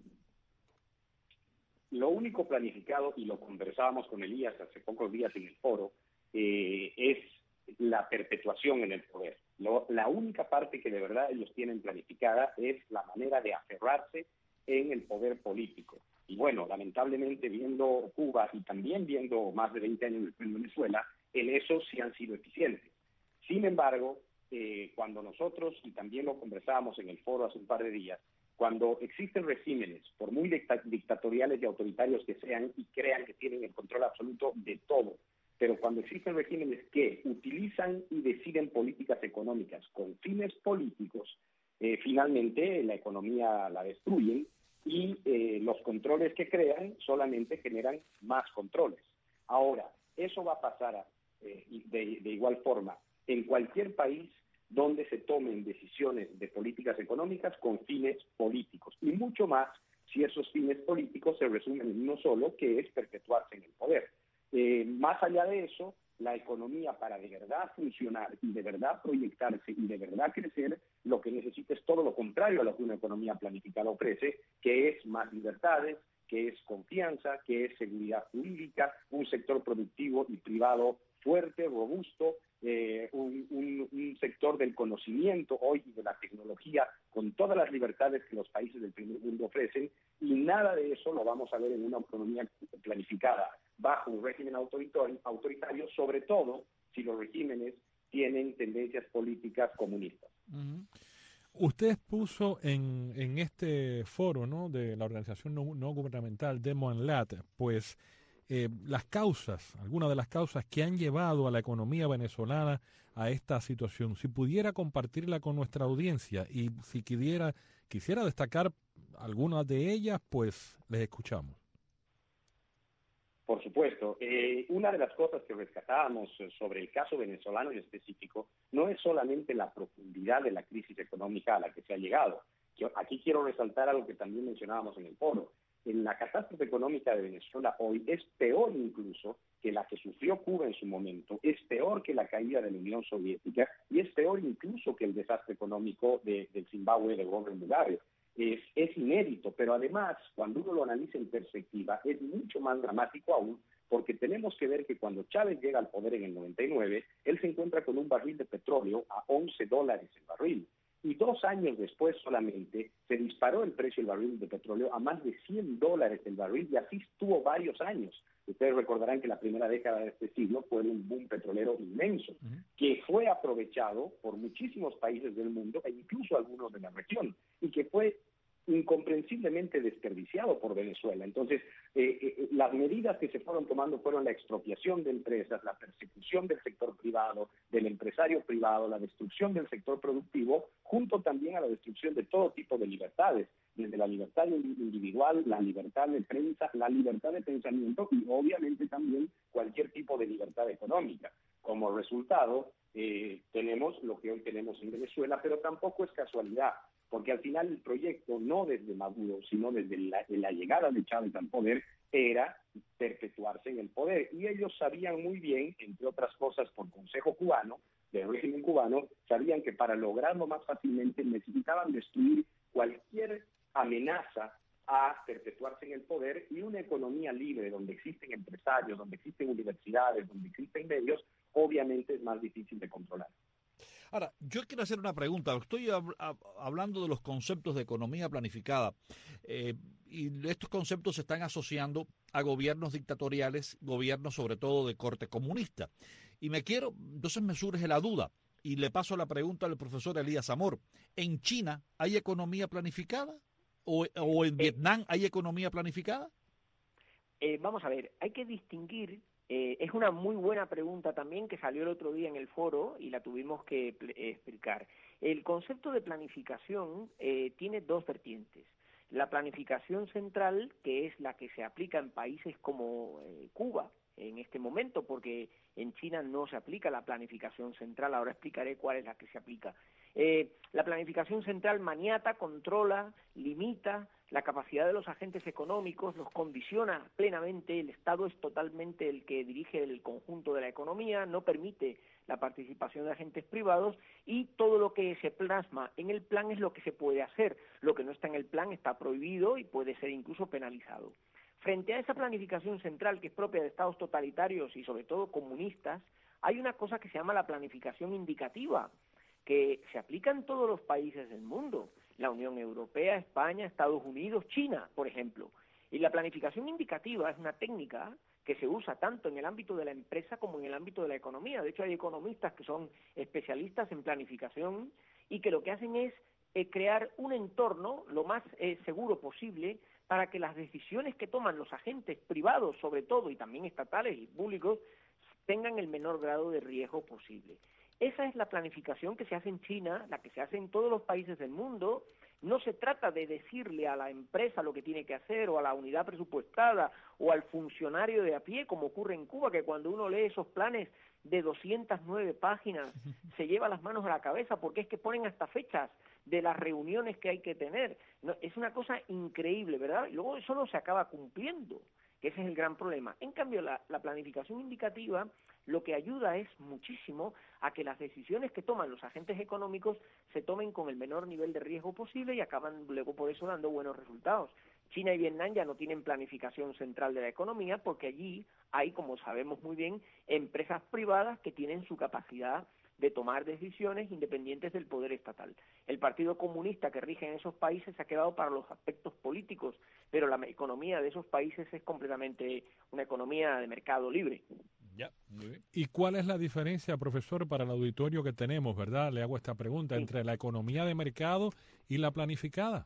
Lo único planificado, y lo conversábamos con Elías hace pocos días en el foro, eh, es la perpetuación en el poder. Lo, la única parte que de verdad ellos tienen planificada es la manera de aferrarse en el poder político. Y bueno, lamentablemente viendo Cuba y también viendo más de veinte años en Venezuela, en eso sí han sido eficientes. Sin embargo, eh, cuando nosotros, y también lo conversábamos en el foro hace un par de días, cuando existen regímenes, por muy dicta- dictatoriales y autoritarios que sean, y crean que tienen el control absoluto de todo, pero cuando existen regímenes que utilizan y deciden políticas económicas con fines políticos, eh, finalmente la economía la destruyen y eh, los controles que crean solamente generan más controles. Ahora, eso va a pasar a, eh, de, de igual forma en cualquier país donde se tomen decisiones de políticas económicas con fines políticos, y mucho más si esos fines políticos se resumen en uno solo, que es perpetuarse en el poder. Eh, más allá de eso, la economía para de verdad funcionar y de verdad proyectarse y de verdad crecer, lo que necesita es todo lo contrario a lo que una economía planificada ofrece, que es más libertades, que es confianza, que es seguridad jurídica, un sector productivo y privado fuerte, robusto, eh, un, un, un sector del conocimiento hoy y de la tecnología con todas las libertades que los países del primer mundo ofrecen, y nada de eso lo vamos a ver en una economía planificada bajo un régimen autoritario, autoritario, sobre todo si los regímenes tienen tendencias políticas comunistas.
Uh-huh. Usted expuso en, en este foro, ¿no?, de la organización no, no gubernamental Demo and Lat, pues eh, las causas, algunas de las causas que han llevado a la economía venezolana a esta situación. Si pudiera compartirla con nuestra audiencia y si quisiera, quisiera destacar algunas de ellas, pues les escuchamos.
Por supuesto. Eh, una de las cosas que rescatábamos sobre el caso venezolano en específico no es solamente la profundidad de la crisis económica a la que se ha llegado. Yo aquí quiero resaltar algo que también mencionábamos en el foro. En la catástrofe económica de Venezuela hoy es peor incluso que la que sufrió Cuba en su momento, es peor que la caída de la Unión Soviética y es peor incluso que el desastre económico de, del Zimbabue de Robert Mugabe. Es, es inédito, pero además, cuando uno lo analiza en perspectiva, es mucho más dramático aún, porque tenemos que ver que cuando Chávez llega al poder en el noventa y nueve, él se encuentra con un barril de petróleo a once dólares el barril. Y dos años después solamente se disparó el precio del barril de petróleo a más de cien dólares el barril, y así estuvo varios años. Ustedes recordarán que la primera década de este siglo fue un boom petrolero inmenso, uh-huh. que fue aprovechado por muchísimos países del mundo e incluso algunos de la región, y que fue incomprensiblemente desperdiciado por Venezuela. Entonces, eh, eh, las medidas que se fueron tomando fueron la expropiación de empresas, la persecución del sector privado, del empresario privado, la destrucción del sector productivo, junto también a la destrucción de todo tipo de libertades, desde la libertad individual, la libertad de prensa, la libertad de pensamiento y obviamente también cualquier tipo de libertad económica. Como resultado, eh, tenemos lo que hoy tenemos en Venezuela, pero tampoco es casualidad, porque al final el proyecto, no desde Maduro, sino desde la, la llegada de Chávez al poder, era perpetuarse en el poder. Y ellos sabían muy bien, entre otras cosas por consejo cubano, del régimen cubano, sabían que para lograrlo más fácilmente necesitaban destruir cualquier amenaza a perpetuarse en el poder, y una economía libre donde existen empresarios, donde existen universidades, donde existen medios, obviamente es más difícil de controlar.
Ahora, yo quiero hacer una pregunta. Estoy hab hablando de los conceptos de economía planificada eh, y estos conceptos se están asociando a gobiernos dictatoriales, gobiernos sobre todo de corte comunista. Y me quiero, entonces me surge la duda y le paso la pregunta al profesor Elías Amor. ¿En China hay economía planificada? ¿O, o en Vietnam hay economía planificada?
Eh, vamos a ver, hay que distinguir, eh, es una muy buena pregunta también que salió el otro día en el foro y la tuvimos que eh, explicar. El concepto de planificación eh, tiene dos vertientes. La planificación central, que es la que se aplica en países como eh, Cuba en este momento, porque en China no se aplica la planificación central, ahora explicaré cuál es la que se aplica. Eh, la planificación central maniata, controla, limita la capacidad de los agentes económicos, los condiciona plenamente, el Estado es totalmente el que dirige el conjunto de la economía, no permite la participación de agentes privados y todo lo que se plasma en el plan es lo que se puede hacer, lo que no está en el plan está prohibido y puede ser incluso penalizado. Frente a esa planificación central que es propia de estados totalitarios y sobre todo comunistas, hay una cosa que se llama la planificación indicativa, que se aplica en todos los países del mundo, la Unión Europea, España, Estados Unidos, China, por ejemplo. Y la planificación indicativa es una técnica que se usa tanto en el ámbito de la empresa como en el ámbito de la economía. De hecho, hay economistas que son especialistas en planificación y que lo que hacen es eh, crear un entorno lo más eh, seguro posible para que las decisiones que toman los agentes privados, sobre todo, y también estatales y públicos, tengan el menor grado de riesgo posible. Esa es la planificación que se hace en China, la que se hace en todos los países del mundo. No se trata de decirle a la empresa lo que tiene que hacer, o a la unidad presupuestada, o al funcionario de a pie, como ocurre en Cuba, que cuando uno lee esos planes de doscientas nueve páginas, se lleva las manos a la cabeza, porque es que ponen hasta fechas de las reuniones que hay que tener. No, es una cosa increíble, ¿verdad? Y luego eso no se acaba cumpliendo, que ese es el gran problema. En cambio, la, la planificación indicativa lo que ayuda es muchísimo a que las decisiones que toman los agentes económicos se tomen con el menor nivel de riesgo posible y acaban luego por eso dando buenos resultados. China y Vietnam ya no tienen planificación central de la economía porque allí hay, como sabemos muy bien, empresas privadas que tienen su capacidad de tomar decisiones independientes del poder estatal. El Partido Comunista que rige en esos países se ha quedado para los aspectos políticos, pero la economía de esos países es completamente una economía de mercado libre.
Ya, muy bien. ¿Y cuál es la diferencia, profesor, para el auditorio que tenemos, verdad? Le hago esta pregunta, sí, entre la economía de mercado y la planificada.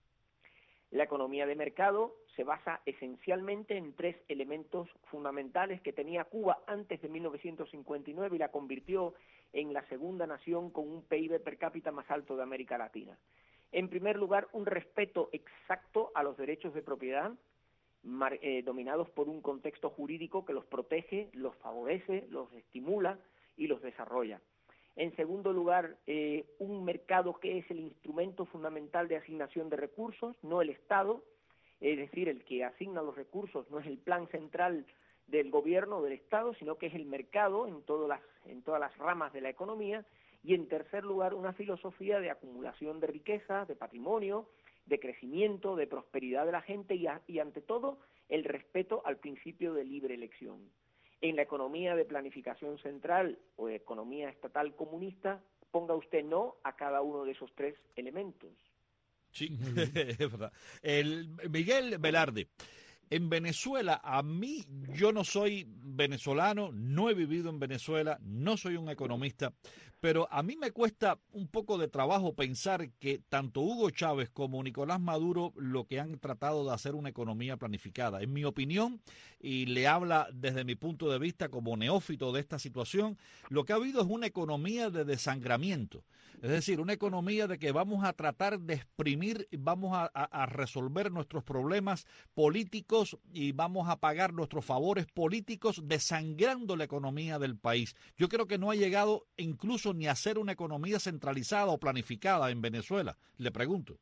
La economía de mercado se basa esencialmente en tres elementos fundamentales que tenía Cuba antes de mil novecientos cincuenta y nueve y la convirtió en la segunda nación con un P I B per cápita más alto de América Latina. En primer lugar, un respeto exacto a los derechos de propiedad, mar, eh, dominados por un contexto jurídico que los protege, los favorece, los estimula y los desarrolla. En segundo lugar, eh, un mercado que es el instrumento fundamental de asignación de recursos, no el Estado, es decir, el que asigna los recursos no es el plan central del gobierno o del Estado, sino que es el mercado en todas las, en todas las ramas de la economía. Y en tercer lugar, una filosofía de acumulación de riqueza, de patrimonio, de crecimiento, de prosperidad de la gente y, a, y ante todo, el respeto al principio de libre elección. En la economía de planificación central o de economía estatal comunista, ponga usted no a cada uno de esos tres elementos.
Sí, es verdad. El Miguel Velarde, en Venezuela, a mí, yo no soy venezolano, no he vivido en Venezuela, no soy un economista, pero a mí me cuesta un poco de trabajo pensar que tanto Hugo Chávez como Nicolás Maduro lo que han tratado de hacer una economía planificada. En mi opinión, y le habla desde mi punto de vista como neófito de esta situación, lo que ha habido es una economía de desangramiento. Es decir, una economía de que vamos a tratar de exprimir, vamos a, a, a resolver nuestros problemas políticos y vamos a pagar nuestros favores políticos desangrando la economía del país. Yo creo que no ha llegado incluso ni a ser una economía centralizada o planificada en Venezuela. Le pregunto.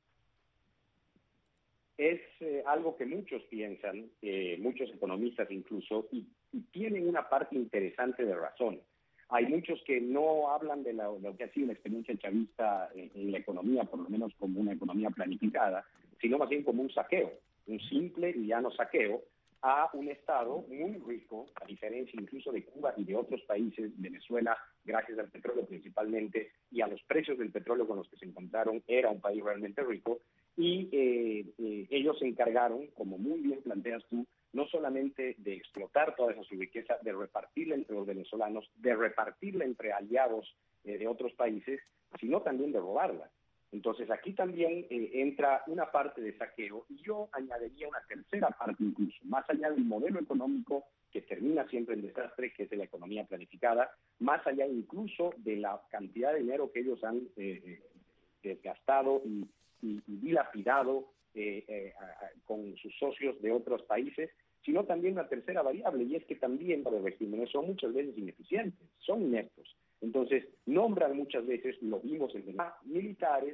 Es eh, algo que muchos piensan, eh, muchos economistas incluso, y, y tienen una parte interesante de razón. Hay muchos que no hablan de lo, lo que ha sido la experiencia chavista en, en la economía, por lo menos como una economía planificada, sino más bien como un saqueo, un simple y llano saqueo a un Estado muy rico, a diferencia incluso de Cuba y de otros países, Venezuela, gracias al petróleo principalmente, y a los precios del petróleo con los que se encontraron, era un país realmente rico, y eh, eh, ellos se encargaron, como muy bien planteas tú, no solamente de explotar toda esa su riqueza, de repartirla entre los venezolanos, de repartirla entre aliados eh, de otros países, sino también de robarla. Entonces aquí también eh, entra una parte de saqueo, y yo añadiría una tercera parte incluso, más allá del modelo económico que termina siempre en desastre, que es de la economía planificada, más allá incluso de la cantidad de dinero que ellos han eh, desgastado y, y, y dilapidado eh, eh, a, a, con sus socios de otros países, sino también una tercera variable, y es que también los regímenes son muchas veces ineficientes, son ineptos. Entonces, nombran muchas veces, lo vimos en a militares,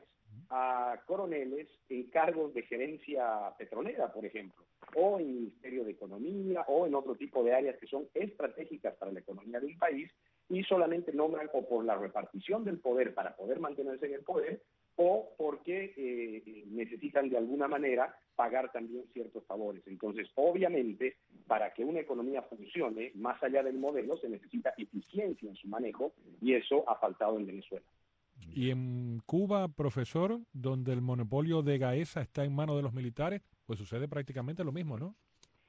a coroneles en cargos de gerencia petrolera, por ejemplo, o en el Ministerio de Economía, o en otro tipo de áreas que son estratégicas para la economía de un país, y solamente nombran o por la repartición del poder para poder mantenerse en el poder, o porque eh, necesitan de alguna manera pagar también ciertos favores. Entonces, obviamente, para que una economía funcione, más allá del modelo, se necesita eficiencia en su manejo, y eso ha faltado en Venezuela.
Y en Cuba, profesor, donde el monopolio de Gaesa está en manos de los militares, pues sucede prácticamente lo mismo, ¿no?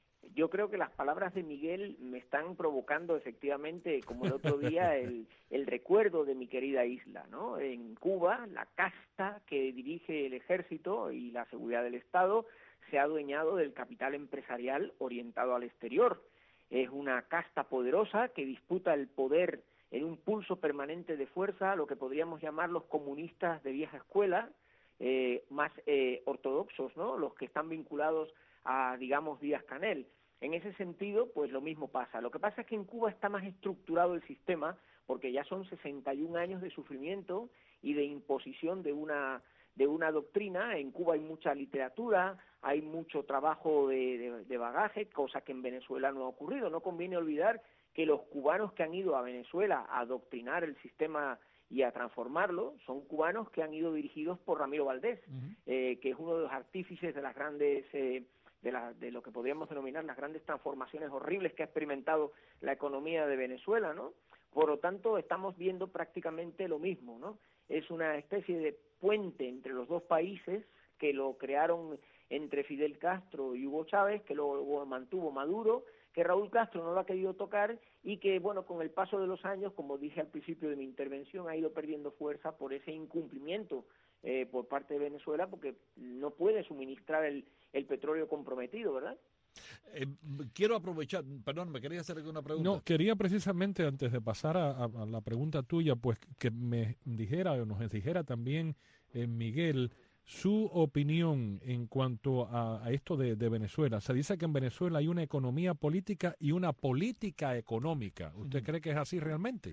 Yo creo que las palabras de Miguel me están provocando efectivamente, como el otro día, el, el recuerdo de mi querida isla, ¿no? En Cuba, la casta que dirige el ejército y la seguridad del Estado se ha adueñado del capital empresarial orientado al exterior. Es una casta poderosa que disputa el poder en un pulso permanente de fuerza, lo que podríamos llamar los comunistas de vieja escuela, eh, más eh, ortodoxos, ¿no? Los que están vinculados a, digamos, Díaz-Canel. En ese sentido, pues lo mismo pasa. Lo que pasa es que en Cuba está más estructurado el sistema, porque ya son sesenta y un años de sufrimiento y de imposición de una de una doctrina. En Cuba hay mucha literatura, hay mucho trabajo de, de, de bagaje, cosa que en Venezuela no ha ocurrido. No conviene olvidar que los cubanos que han ido a Venezuela a adoctrinar el sistema y a transformarlo son cubanos que han ido dirigidos por Ramiro Valdés, uh-huh. eh, que es uno de los artífices de las grandes... Eh, De, la, de lo que podríamos denominar las grandes transformaciones horribles que ha experimentado la economía de Venezuela, ¿no? Por lo tanto, estamos viendo prácticamente lo mismo, ¿no? Es una especie de puente entre los dos países que lo crearon entre Fidel Castro y Hugo Chávez, que luego mantuvo Maduro, que Raúl Castro no lo ha querido tocar y que, bueno, con el paso de los años, como dije al principio de mi intervención, ha ido perdiendo fuerza por ese incumplimiento eh, por parte de Venezuela, porque no puede suministrar el el petróleo comprometido, ¿verdad?
Eh, quiero aprovechar, perdón, me quería hacer una pregunta.
No, quería precisamente, antes de pasar a, a, a la pregunta tuya, pues que me dijera o nos dijera también eh, Miguel su opinión en cuanto a, a esto de, de Venezuela. Se dice que en Venezuela hay una economía política y una política económica. ¿Usted uh-huh. cree que es así realmente?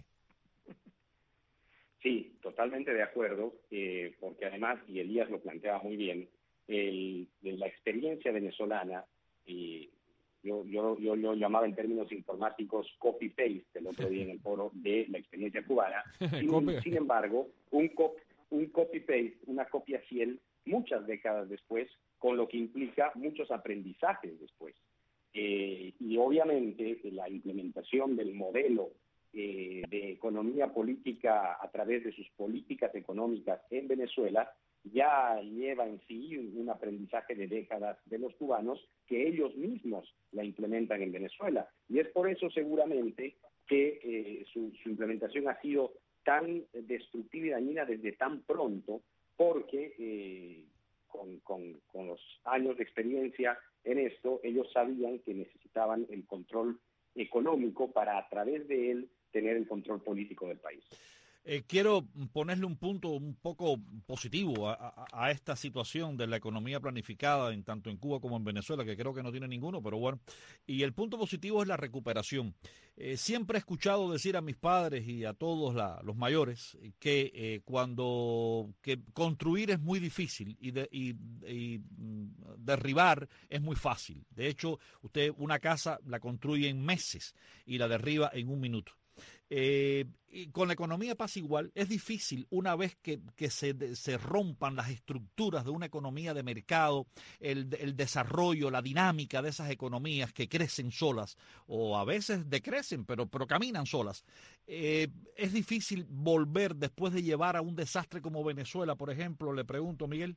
Sí, totalmente de acuerdo, eh, porque además, y Elías lo planteaba muy bien, El, de la experiencia venezolana, y yo, yo, yo lo llamaba en términos informáticos copy-paste el otro día en el foro de la experiencia cubana, sin, sin embargo, un, cop, un copy-paste, una copia fiel, muchas décadas después, con lo que implica muchos aprendizajes después. Eh, y obviamente la implementación del modelo eh, de economía política a través de sus políticas económicas en Venezuela ya lleva en sí un aprendizaje de décadas de los cubanos que ellos mismos la implementan en Venezuela. Y es por eso seguramente que eh, su, su implementación ha sido tan destructiva y dañina desde tan pronto, porque eh, con, con, con los años de experiencia en esto, ellos sabían que necesitaban el control económico para a través de él tener el control político del país.
Eh, quiero ponerle un punto un poco positivo a, a, a esta situación de la economía planificada en tanto en Cuba como en Venezuela, que creo que no tiene ninguno, pero bueno. Y el punto positivo es la recuperación. Eh, siempre he escuchado decir a mis padres y a todos la, los mayores que eh, cuando que construir es muy difícil y, de, y, y derribar es muy fácil. De hecho, usted una casa la construye en meses y la derriba en un minuto. Eh, y con la economía pasa igual. Es difícil una vez que, que se, se rompan las estructuras de una economía de mercado, el, el desarrollo, la dinámica de esas economías que crecen solas o a veces decrecen, pero, pero caminan solas. Eh, es difícil volver después de llevar a un desastre como Venezuela, por ejemplo, le pregunto, Miguel.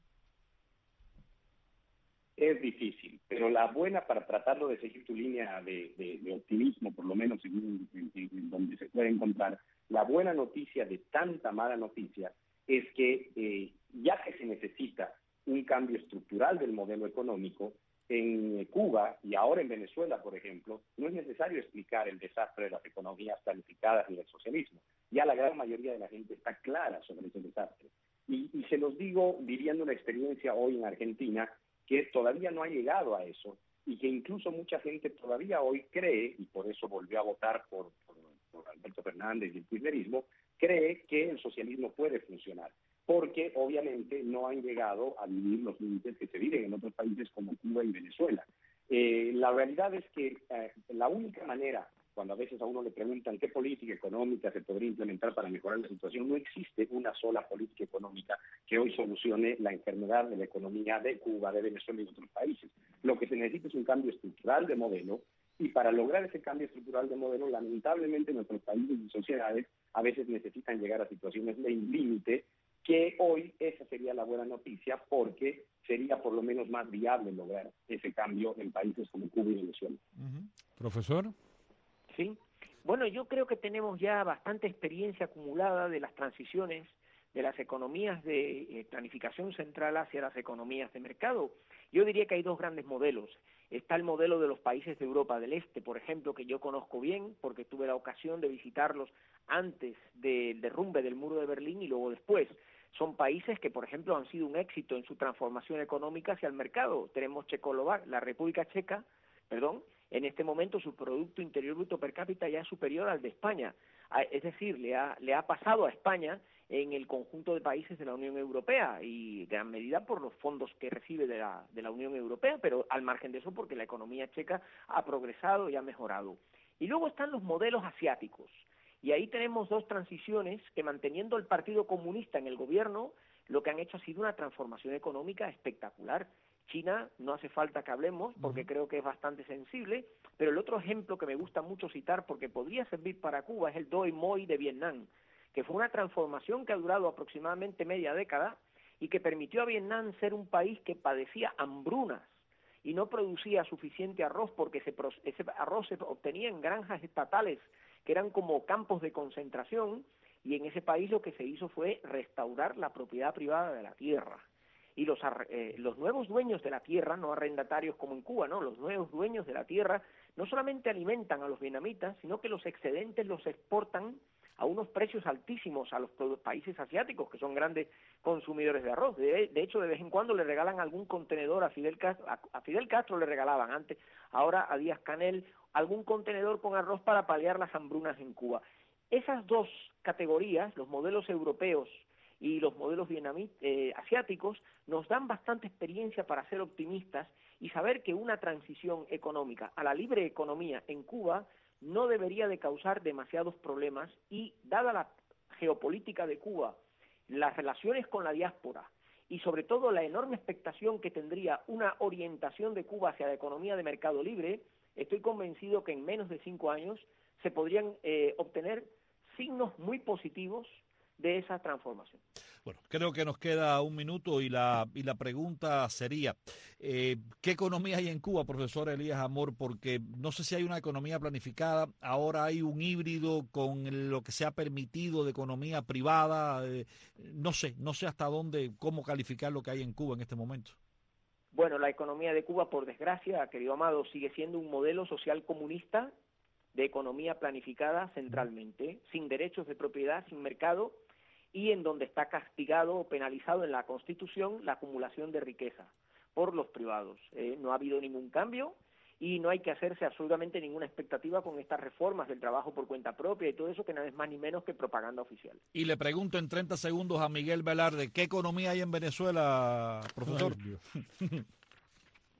Es difícil, pero la buena, para tratarlo de seguir tu línea de, de, de optimismo, por lo menos en, en, en donde se puede encontrar, la buena noticia de tanta mala noticia es que eh, ya que se necesita un cambio estructural del modelo económico, en Cuba y ahora en Venezuela, por ejemplo, no es necesario explicar el desastre de las economías planificadas ni del socialismo. Ya la gran mayoría de la gente está clara sobre ese desastre. Y, y se los digo viviendo una experiencia hoy en Argentina, que todavía no ha llegado a eso y que incluso mucha gente todavía hoy cree, y por eso volvió a votar por, por, por Alberto Fernández y el kirchnerismo, cree que el socialismo puede funcionar, porque obviamente no han llegado a vivir los límites que se viven en otros países como Cuba y Venezuela. Eh, la realidad es que eh, la única manera, cuando a veces a uno le preguntan qué política económica se podría implementar para mejorar la situación, no existe una sola política económica que hoy solucione la enfermedad de la economía de Cuba, de Venezuela y de otros países. Lo que se necesita es un cambio estructural de modelo, y para lograr ese cambio estructural de modelo, lamentablemente nuestros países y sociedades a veces necesitan llegar a situaciones de límite, que hoy esa sería la buena noticia, porque sería por lo menos más viable lograr ese cambio en países como Cuba y Venezuela.
Uh-huh. Profesor.
Sí, bueno, yo creo que tenemos ya bastante experiencia acumulada de las transiciones de las economías de eh, planificación central hacia las economías de mercado. Yo diría que hay dos grandes modelos. Está el modelo de los países de Europa del Este, por ejemplo, que yo conozco bien porque tuve la ocasión de visitarlos antes del derrumbe del muro de Berlín y luego después. Son países que, por ejemplo, han sido un éxito en su transformación económica hacia el mercado. Tenemos Checoslovaquia, la República Checa, perdón, en este momento su Producto Interior Bruto per cápita ya es superior al de España. Es decir, le ha, le ha pasado a España en el conjunto de países de la Unión Europea, y gran medida por los fondos que recibe de la, de la Unión Europea, pero al margen de eso porque la economía checa ha progresado y ha mejorado. Y luego están los modelos asiáticos, y ahí tenemos dos transiciones que, manteniendo el Partido Comunista en el gobierno, lo que han hecho ha sido una transformación económica espectacular. China, no hace falta que hablemos, porque creo que es bastante sensible, pero el otro ejemplo que me gusta mucho citar, porque podría servir para Cuba, es el Doi Moi de Vietnam, que fue una transformación que ha durado aproximadamente media década y que permitió a Vietnam ser un país que padecía hambrunas y no producía suficiente arroz, porque ese, ese arroz se obtenía en granjas estatales que eran como campos de concentración, y en ese país lo que se hizo fue restaurar la propiedad privada de la tierra. Y los, eh, los nuevos dueños de la tierra, no arrendatarios como en Cuba, no, los nuevos dueños de la tierra no solamente alimentan a los vietnamitas, sino que los excedentes los exportan a unos precios altísimos a los países asiáticos, que son grandes consumidores de arroz. De, de hecho, de vez en cuando le regalan algún contenedor a Fidel Castro, a, a Fidel Castro le regalaban antes, ahora a Díaz-Canel, algún contenedor con arroz para paliar las hambrunas en Cuba. Esas dos categorías, los modelos europeos y los modelos vietnamí, eh, asiáticos, nos dan bastante experiencia para ser optimistas y saber que una transición económica a la libre economía en Cuba no debería de causar demasiados problemas, y dada la geopolítica de Cuba, las relaciones con la diáspora y sobre todo la enorme expectación que tendría una orientación de Cuba hacia la economía de mercado libre, estoy convencido que en menos de cinco años se podrían eh, obtener signos muy positivos de esa transformación.
Bueno, creo que nos queda un minuto y la y la pregunta sería, eh, ¿qué economía hay en Cuba, profesor Elías Amor? Porque no sé si hay una economía planificada, ahora hay un híbrido con lo que se ha permitido de economía privada, eh, no sé, no sé hasta dónde, cómo calificar lo que hay en Cuba en este momento.
Bueno, la economía de Cuba, por desgracia, querido Amado, sigue siendo un modelo social comunista de economía planificada centralmente, sin derechos de propiedad, sin mercado, y en donde está castigado o penalizado en la Constitución la acumulación de riqueza por los privados. Eh, no ha habido ningún cambio y no hay que hacerse absolutamente ninguna expectativa con estas reformas del trabajo por cuenta propia y todo eso, que nada es más ni menos que propaganda oficial.
Y le pregunto en treinta segundos a Miguel Velarde, ¿qué economía hay en Venezuela, profesor?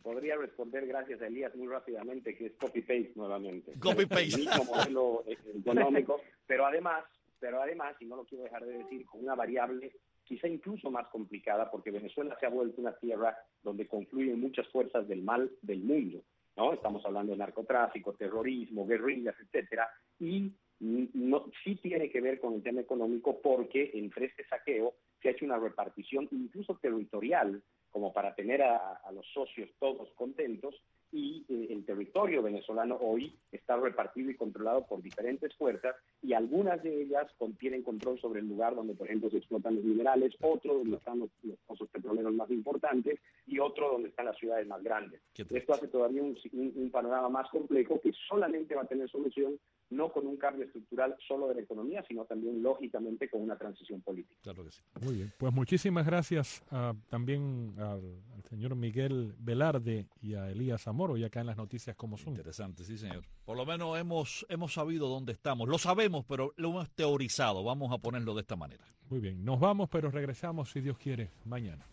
podría responder gracias a Elías muy rápidamente, que es copy-paste nuevamente.
Copy-paste.
El mismo modelo económico, pero además, pero además, y no lo quiero dejar de decir, con una variable quizá incluso más complicada, porque Venezuela se ha vuelto una tierra donde confluyen muchas fuerzas del mal del mundo, ¿no? Estamos hablando de narcotráfico, terrorismo, guerrillas, etcétera, y no, sí tiene que ver con el tema económico, porque entre este saqueo se ha hecho una repartición incluso territorial, como para tener a, a los socios todos contentos, y eh, el territorio venezolano hoy está repartido y controlado por diferentes fuerzas, y algunas de ellas tienen control sobre el lugar donde, por ejemplo, se explotan los minerales, otro donde están los, los pozos petroleros más importantes, y otro donde están las ciudades más grandes. Esto hace todavía un, un, un panorama más complejo, que solamente va a tener solución no con un cambio estructural solo de la economía, sino también, lógicamente, con una transición política.
Claro que sí.
Muy bien, pues muchísimas gracias uh, también al, al señor Miguel Velarde y a Elías Amor, y acá en las noticias como son.
Interesante, sí, señor. Por lo menos hemos, hemos sabido dónde estamos. Lo sabemos, pero lo hemos teorizado. Vamos a ponerlo de esta manera.
Muy bien, nos vamos, pero regresamos, si Dios quiere, mañana.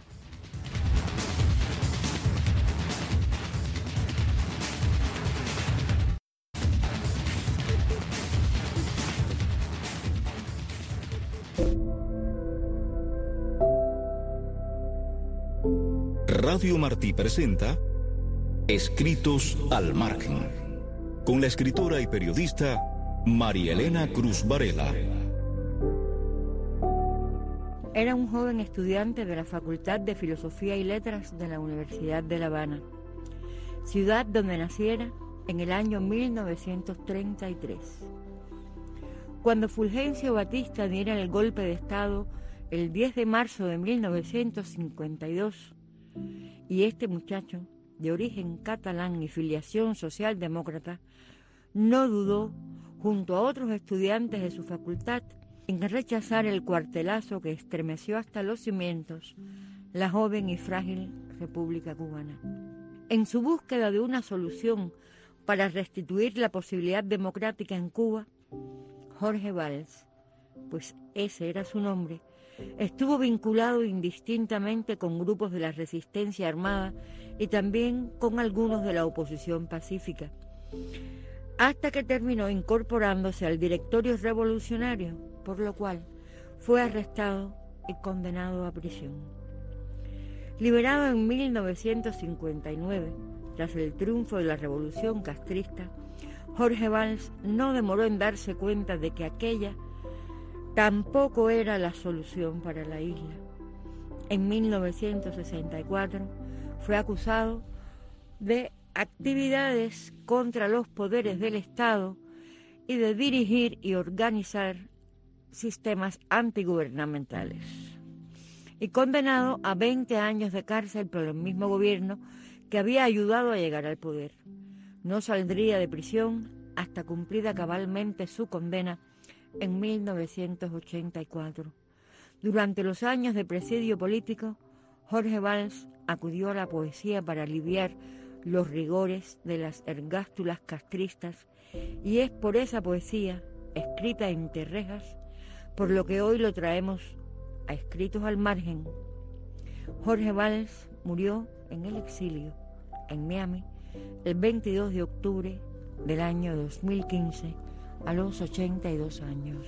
Radio Martí presenta Escritos al Margen, con la escritora y periodista María Elena Cruz Varela.
Era un joven estudiante de la Facultad de Filosofía y Letras de la Universidad de La Habana, ciudad donde naciera en el año mil novecientos treinta y tres. Cuando Fulgencio Batista diera el golpe de Estado el diez de marzo de mil novecientos cincuenta y dos, y este muchacho, de origen catalán y filiación socialdemócrata, no dudó, junto a otros estudiantes de su facultad, en rechazar el cuartelazo que estremeció hasta los cimientos la joven y frágil República Cubana. En su búsqueda de una solución para restituir la posibilidad democrática en Cuba, Jorge Valls, pues ese era su nombre, estuvo vinculado indistintamente con grupos de la resistencia armada y también con algunos de la oposición pacífica, hasta que terminó incorporándose al directorio revolucionario, por lo cual fue arrestado y condenado a prisión. Liberado en mil novecientos cincuenta y nueve, tras el triunfo de la revolución castrista, Jorge Valls no demoró en darse cuenta de que aquella tampoco era la solución para la isla. En mil novecientos sesenta y cuatro fue acusado de actividades contra los poderes del Estado y de dirigir y organizar sistemas antigubernamentales, y condenado a veinte años de cárcel por el mismo gobierno que había ayudado a llegar al poder. No saldría de prisión hasta cumplida cabalmente su condena en mil novecientos ochenta y cuatro. Durante los años de presidio político, Jorge Valls acudió a la poesía para aliviar los rigores de las ergástulas castristas, y es por esa poesía, escrita entre rejas, por lo que hoy lo traemos a Escritos al Margen. Jorge Valls murió en el exilio, en Miami, el veintidós de octubre del año dos mil quince, a los ochenta y dos años.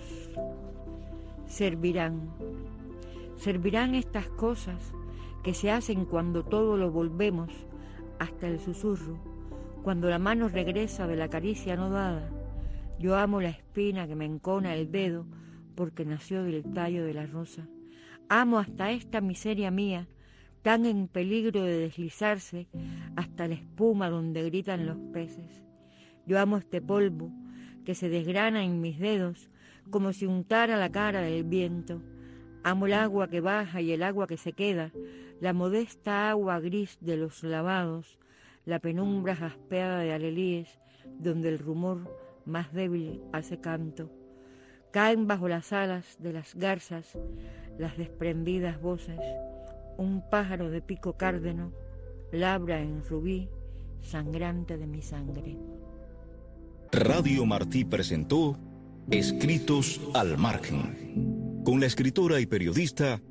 Servirán, servirán estas cosas que se hacen cuando todo lo volvemos, hasta el susurro, cuando la mano regresa de la caricia no dada. Yo amo la espina que me encona el dedo, porque nació del tallo de la rosa. Amo hasta esta miseria mía, tan en peligro de deslizarse, hasta la espuma donde gritan los peces. Yo amo este polvo que se desgrana en mis dedos como si untara la cara del viento. Amo el agua que baja y el agua que se queda, la modesta agua gris de los lavados, la penumbra jaspeada de alelíes, donde el rumor más débil hace canto. Caen bajo las alas de las garzas las desprendidas voces. Un pájaro de pico cárdeno labra en rubí, sangrante de mi sangre.
Radio Martí presentó Escritos al Margen, con la escritora y periodista